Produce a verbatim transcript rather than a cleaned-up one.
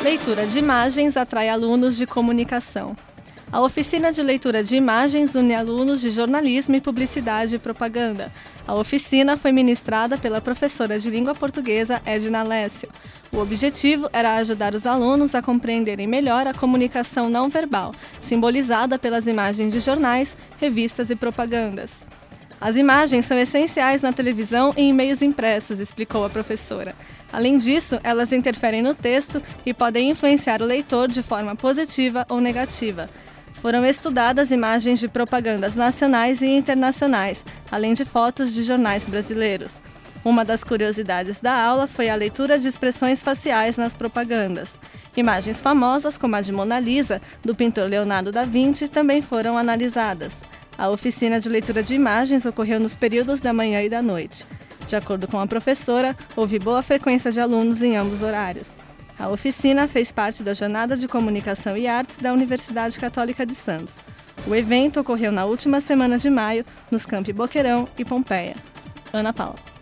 Leitura de imagens atrai alunos de comunicação. A oficina de leitura de imagens une alunos de jornalismo e publicidade e propaganda. A oficina foi ministrada pela professora de língua portuguesa Edna Lécio. O objetivo era ajudar os alunos a compreenderem melhor a comunicação não verbal, simbolizada pelas imagens de jornais, revistas e propagandas. As imagens são essenciais na televisão e em meios impressos, explicou a professora. Além disso, elas interferem no texto e podem influenciar o leitor de forma positiva ou negativa. Foram estudadas imagens de propagandas nacionais e internacionais, além de fotos de jornais brasileiros. Uma das curiosidades da aula foi a leitura de expressões faciais nas propagandas. Imagens famosas, como a de Mona Lisa, do pintor Leonardo da Vinci, também foram analisadas. A oficina de leitura de imagens ocorreu nos períodos da manhã e da noite. De acordo com a professora, houve boa frequência de alunos em ambos horários. A oficina fez parte da Jornada de Comunicação e Artes da Universidade Católica de Santos. O evento ocorreu na última semana de maio, nos campi Boqueirão e Pompeia. Ana Paula.